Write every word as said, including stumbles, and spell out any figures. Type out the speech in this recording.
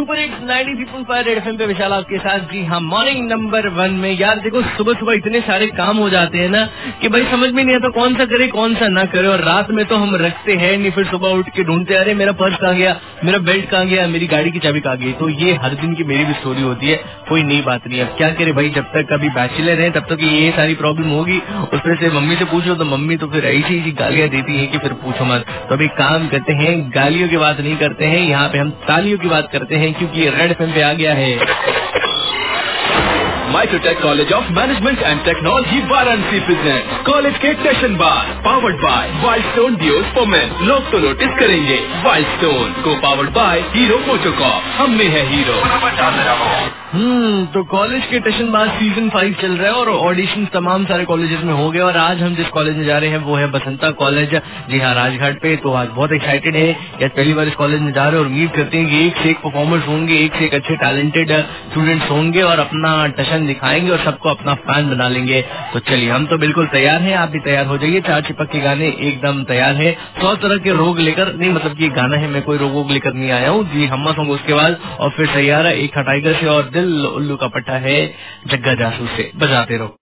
Super hits ninety three point five red FM पे विशाल आपके साथ। जी हाँ, मॉर्निंग नंबर वन में यार देखो सुबह सुबह इतने सारे काम हो जाते हैं ना कि भाई समझ में नहीं आता कौन सा करे कौन सा ना करे। और रात में तो हम रखते हैं नहीं, फिर सुबह उठ के ढूंढते अरे मेरा पर्स कहाँ गया, मेरा बेल्ट कहाँ गया, मेरी गाड़ी की चाबी कहाँ गई। तो ये हर दिन की मेरी भी स्टोरी होती है, कोई नई बात नहीं। अब क्या करे भाई, जब तक कभी बैचलर है तब तक ये सारी प्रॉब्लम होगी। उसमें से मम्मी से पूछो तो मम्मी तो फिर ऐसी ऐसी गालियां देती है कि फिर पूछो मत। तो अभी काम करते हैं, गालियों की बात नहीं करते हैं, यहाँ पे हम तालियों की बात करते हैं क्योंकि रेड एफएम पे आ गया है Microtek College of Management and Technology Varanasi present college के सेशन बार powered by Wild Stone deos for men. लोग तो नोटिस करेंगे, वाइल्ड स्टोन को पावर्ड बाय हीरो मोटोकॉप, हम में है हीरो। हम्म तो कॉलेज के टेशन बाद सीजन फाइव चल रहा है और ऑडिशन तमाम सारे कॉलेजेस में हो गए। और आज हम जिस कॉलेज में जा रहे हैं वो है बसंता कॉलेज। जी हाँ, राजघाट पे। तो आज बहुत एक्साइटेड है कि आज पहली बार इस कॉलेज में जा रहे हैं और उम्मीद करते हैं कि एक से एक परफॉर्मर्स होंगे, एक से एक अच्छे टैलेंटेड स्टूडेंट्स होंगे और अपना टशन दिखाएंगे और सबको अपना फैन बना लेंगे। तो चलिए, हम तो बिल्कुल तैयार हैं, आप भी तैयार हो जाइए। चार चिपक के गाने एकदम तैयार है, सौ तरह के रोग लेकर नहीं, मतलब कि गाना है, मैं कोई रोग वोग लेकर नहीं आया हूँ जी। हम्मा सॉन्ग उसके बाद और फिर तैयार है एक टाइगर से और दिल उल्लू का पट्टा है जग्गा जासूस से। बजाते रहो।